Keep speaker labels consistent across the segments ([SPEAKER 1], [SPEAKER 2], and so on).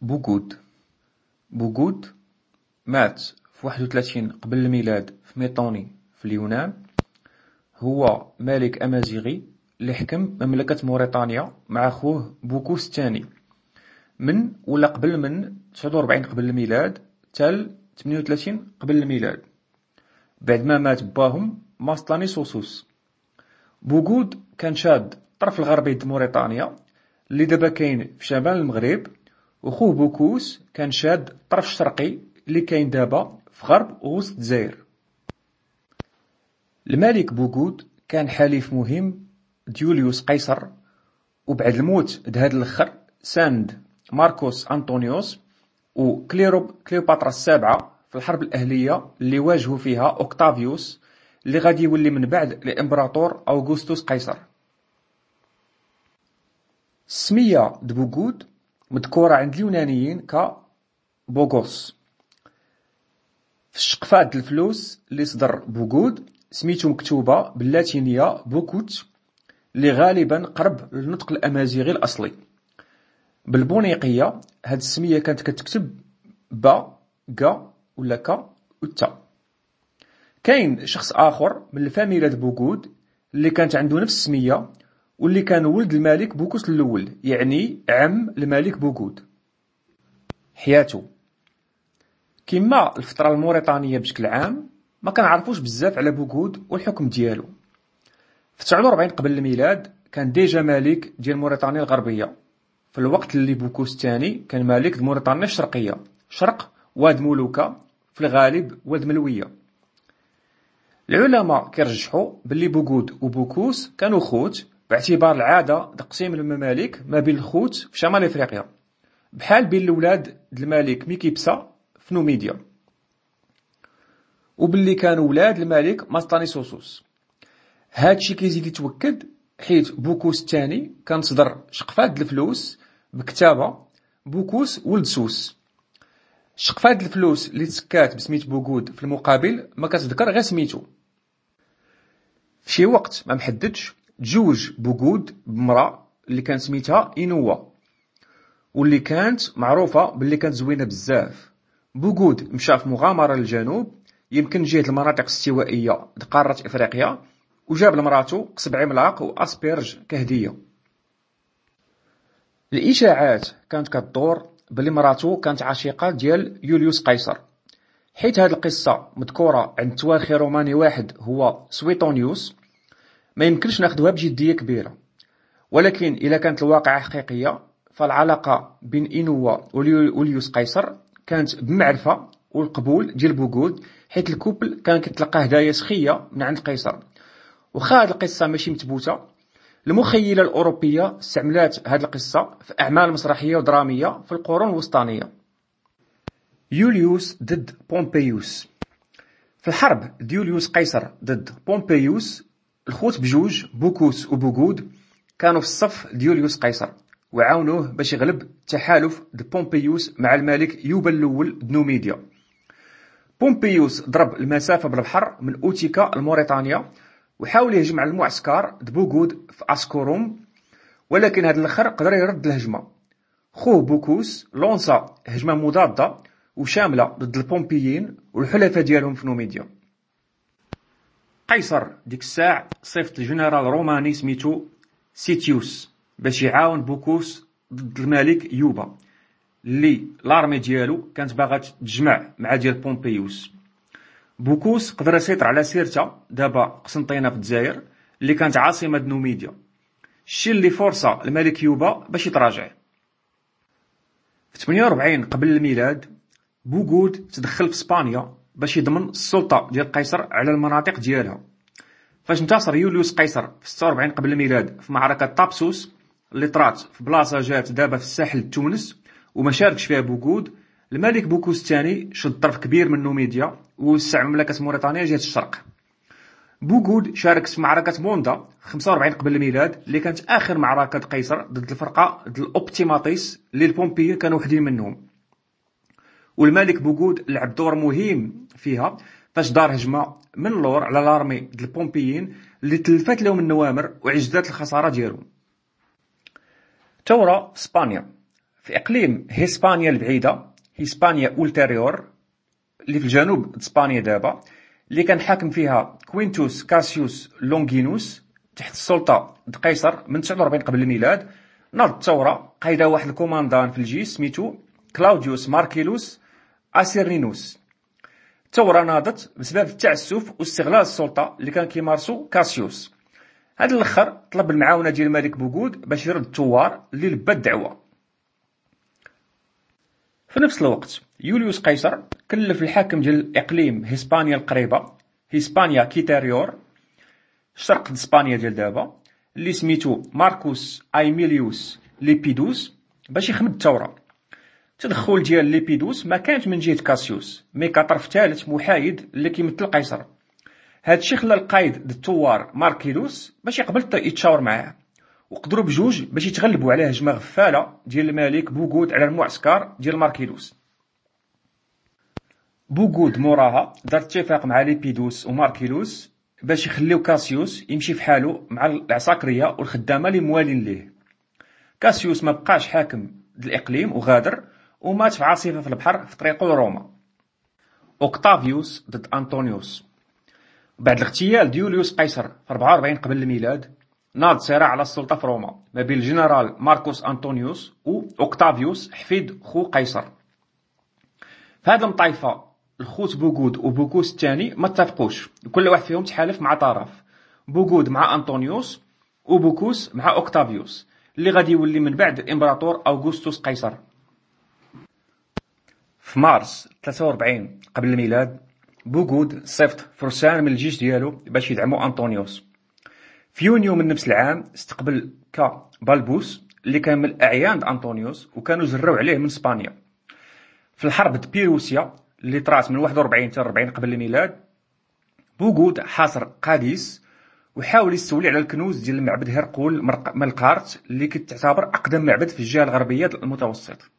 [SPEAKER 1] بوغود. بوغود مات في 31 قبل الميلاد في ميطوني في اليونان. هو ملك أمازيغي اللي حكم مملكة موريتانيا مع خوه بوكوس الثاني ولا قبل من 49 قبل الميلاد تال 38 قبل الميلاد، بعد ما مات باهم ماستاني سوسوس. بوغود كان شاد الطرف الغربي د موريتانيا اللي دابا كاين في شمال المغرب، وخوه بوكوس كان شاد الطرف الشرقي اللي كاين دابا في غرب ووسط الجزائر. الملك بوغود كان حليف مهم ديوليوس قيصر، وبعد الموت دهاد الاخر ساند ماركوس أنطونيوس كليوباترا السابعة في الحرب الأهلية اللي واجهوا فيها أوكتافيوس اللي غادي يولي من بعد الإمبراطور أوغسطس قيصر. السمية بوغود مذكورة عند اليونانيين بوغوس. في الشقفات الفلوس اللي صدر بوغود سميتو مكتوبة باللاتينية بوكوت اللي غالبا قرب للنطق الأمازيغي الأصلي. بالبونيقية هاد السمية كانت كتكتب با كا ولا كا وتا. كاين شخص آخر من الفاميلة بوغود اللي كانت عنده نفس السمية واللي كان ولد الملك بوكوس الأول، يعني عم الملك بوغود. حياته كما الفترة الموريتانية بشكل عام ما كنعرفوش بزاف على بوغود والحكم ديالو. في 49 قبل الميلاد كان ديجا ملك ديال موريتانيا الغربية، في الوقت اللي بوكوس الثاني كان ملك د موريتانيا الشرقية، شرق واد ملوكة في الغالب واد ملوية. العلماء كيرجحوا باللي بوغود وبوكوس كانوا خوت باعتبار العادة تقسيم الممالك ما بين الخوت في شمال افريقيا، بحال بين الاولاد د الملك ميكيبسا في نوميديا، وباللي كانوا ولاد الملك ماستاني سوسوس. هادشي كيزيد يتوكد حيت بوكوس الثاني كان صدر شقفات الفلوس بكتابة بوكوس ولد سوس. شقفات الفلوس اللي تسكات بسميت بوغود في المقابل ما كتذكر غير سميتو. في شي وقت ما محددش تزوج بوغود بمرأة اللي كان سميتها إنوا، واللي كانت معروفة باللي كانت زوينة بزاف. بوغود مشى في مغامرة للجنوب، يمكن جهة المناطق الاستوائية لقارة إفريقيا، وجاب لمراتو قصب عملاق وأسبرج كهدية. الإشاعات كانت كتدور بلي مراتو كانت عشيقة ديال يوليوس قيصر، حيت هاد القصة مذكورة عند تواخي روماني واحد هو سويطونيوس. ما يمكنش ناخدوها بجدية كبيرة، ولكن إلا كانت الواقعة حقيقية فالعلاقة بين إنوا ويوليوس قيصر كانت بمعرفة والقبول ديال بوغود، حيت الكوبل كان كتلقى هدايا سخية من عند قيصر. وخا هاد القصة ماشي متبوتة، المخيلة الأوروبية استعملات هاد القصة في أعمال مسرحية ودرامية في القرون الوسطانية. يوليوس ضد بومبيوس. في الحرب ديوليوس قيصر ضد بومبيوس، الخوت بجوج بوكوس وبوغود كانوا في الصف ديوليوس قيصر وعاونوه باش يغلب تحالف بومبيوس مع الملك يوبا الأول دنوميديا. بومبيوس ضرب المسافة بالبحر من أوتيكا لموريتانيا وحاول يهجم على المعسكر بوغود في أسكوروم، ولكن هذا الاخر قدر يرد الهجمة. خوه بوكوس لونسا هجمة مضادة وشاملة ضد البومبيين والحلفاء ديالهم في نوميديا. قيصر ديك الساعة صيفط الجنرال روماني سميتو سيتيوس باش يعاون بوكوس ضد الملك يوبا اللي لارمي ديالو كانت باغا تجمع مع ديال بومبيوس. بوكوس قدر يسيطر على سيرتا دابا قسنطينة في الجزائر اللي كانت عاصمة نوميديا، الشيء اللي فرصة الملك يوبا باش يتراجع. في 48 قبل الميلاد بوغود تدخل في اسبانيا باش يضمن السلطة ديال قيصر على المناطق ديالها. فاش انتصر يوليوس قيصر في 46 قبل الميلاد في معركة طابسوس اللي طرات في بلاصة جات دابا في الساحل تونس وما شاركش فيها بوغود، الملك بوكوس الثاني شد طرف كبير من نوميديا ووسع مملكة موريتانيا جهة الشرق. بوغود شارك في معركة بوندا 45 قبل الميلاد اللي كانت آخر معركة قيصر ضد الفرقة ضد الأوبتيماتيس اللي البومبيين كانوا وحدين منهم، والملك بوغود لعب دور مهم فيها فاش دار هجمة من اللور على لارمي ديال البومبيين اللي تلفات لهم النوامر وعجزات الخسارة ديالهم. ثورة اسبانيا في إقليم هسبانيا البعيدة، هسبانيا أولتيريور، اللي في الجنوب د إسبانيا دابا، اللي كان حاكم فيها كوينتوس كاسيوس لونغينوس تحت السلطة د قيصر من 49 قبل الميلاد، ناض الثورة قايدها واحد الكوماندان في الجيش سميتو كلاوديوس ماركيلوس أسيرنينوس. الثورة ناضت بسبب التعسف واستغلال السلطة اللي كان كيمارسو كاسيوس. هاد الاخر طلب المعاونة ديال الملك بوغود باش يرد الثوار اللي لبى الدعوة. في نفس الوقت يوليوس قيصر كلف الحاكم ديال اقليم هسبانيا القريبة، هسبانيا كيتاريور، شرق اسبانيا ديال دابا، اللي سميتو ماركوس ايميليوس ليبيدوس باش يخمد الثورة. التدخل ديال ليبيدوس ما كانش من جهة كاسيوس، مي كطرف ثالث محايد اللي كيمثل قيصر. هادشي خلى القايد د الثوار ماركيلوس باش يقبل يتشاور معاه، وقدروا بجوج باش يتغلبوا على هجمة غفالة ديال الملك بوغود على المعسكر ديال ماركيلوس. بوغود موراها دار اتفاق مع ليبيدوس وماركيلوس باش يخليو كاسيوس يمشي في حاله مع العساكرية والخدامة اللي موالين ليه. كاسيوس ما بقاش حاكم الإقليم وغادر، ومات في عاصفة في البحر في طريقه لروما. أوكتافيوس ضد أنطونيوس. بعد الاغتيال ديوليوس قيصر في 44 قبل الميلاد، ناض صراع على السلطة في روما ما بين الجنرال ماركوس أنطونيوس و أوكتافيوس حفيد خو قيصر. في هذه المطايفة الخوت بوغود وبوكوس الثاني ما اتفقوش، كل واحد فيهم تحالف مع طرف، بوغود مع أنطونيوس وبوكوس مع أوكتافيوس اللي غادي يولي من بعد الإمبراطور أوغسطس قيصر. في مارس 43 قبل الميلاد بوغود صيفط فرسان من الجيش ديالو باش يدعموا أنطونيوس. في يونيو من نفس العام استقبل بالبوس اللي كان من الأعيان أنطونيوس وكانوا زروا عليه من إسبانيا. في الحرب د بيروسيا اللي طرات من 41 حتى 40 قبل الميلاد، بوغود حاصر قاديس وحاول يستولي على الكنوز ديال معبد هرقول ملقارت اللي كتعتبر أقدم معبد في الجهة الغربية المتوسط.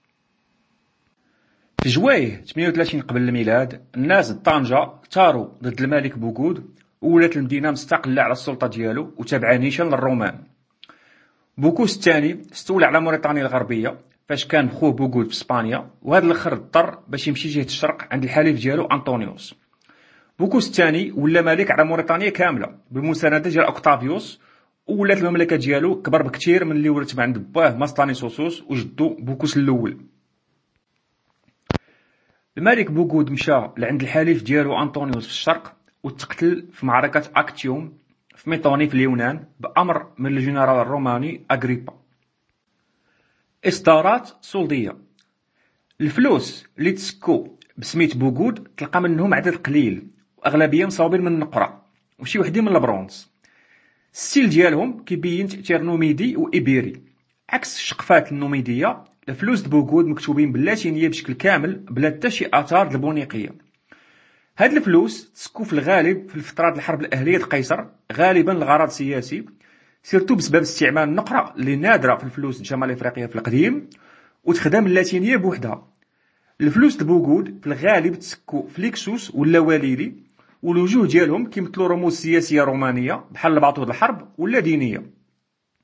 [SPEAKER 1] في جوايه 38 قبل الميلاد الناس د طنجة ثاروا ضد الملك بوغود، وولات المدينة مستقلة على السلطة ديالو وتابعة نيشان للرومان. بوكوس الثاني استولى على موريتانيا الغربية فاش كان خوه بوغود في اسبانيا، وهذا الاخر اضطر باش يمشي جهة الشرق عند الحليف ديالو أنطونيوس. بوكوس الثاني ولا ملك على موريتانيا كاملة بالمساندة ديال أوكتافيوس، وولات المملكة ديالو كبر بكثير من اللي ولات من عند باه ماستانيسوسوس وجدو بوكوس الأول. الملك بوغود مشى لعند الحليف ديالو أنطونيوس في الشرق وتقتل في معركة أكتيوم في ميطوني في اليونان بأمر من الجنرال الروماني أغريبا. إصدارات سلطية. الفلوس اللي تسكو بسميت بوغود تلقى منهم عدد قليل وأغلبية مصاوبين من النقرة وشي وحدين من البرونز. الستيل ديالهم كيبين تأثير نوميدي وإيبيري، عكس الشقفات النوميدية. الفلوس د بوغود مكتوبين باللاتينية بشكل كامل بلا حتى شي آثار د البونيقية. هاد الفلوس تسكو في الغالب في الفترات الحرب الأهلية د قيصر، غالبا لغرض سياسي، سيرتو بسبب استعمال النقرة اللي نادرة في الفلوس شمال افريقيا في القديم وتخدم اللاتينية بوحدها. الفلوس د بوغود في الغالب تسكو فليكسوس ولا وليلي، والوجوه ديالهم كيمثلوا رموز سياسية رومانية بحال الباطو د الحرب ولا دينية.